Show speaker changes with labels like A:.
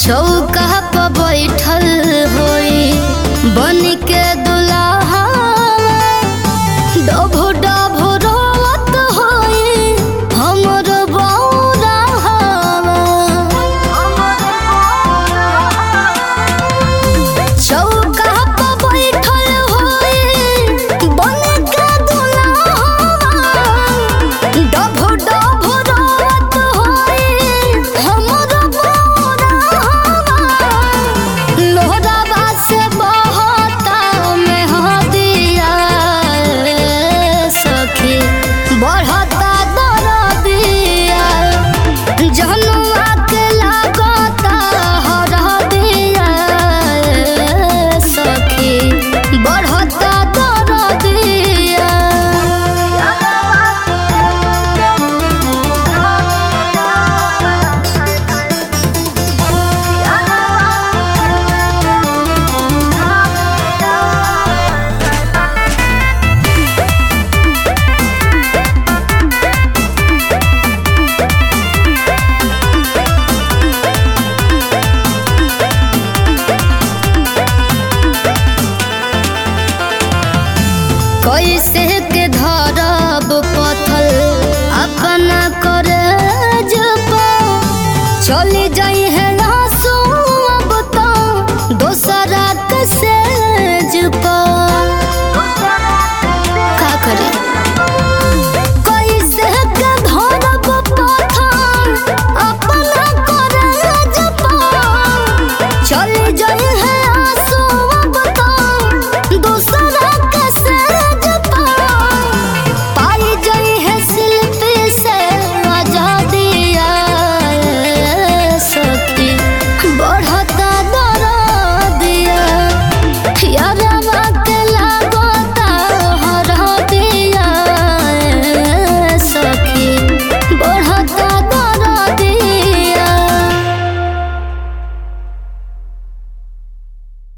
A: चौका पर बैठल होई बन के दुल्हा डभो डभो रोवत होई हमर बौरा चौका पर बैठल होई बन के दुल्हा डभो डभो रोवत होई हमर लोहराबा से बहता में हदिया सखी बढ़ता दरदिया जहनुआ के लागता हरदिया सखी बढ़ता दरदिया। कैसे के धरब पथल अपना करे जब चली जा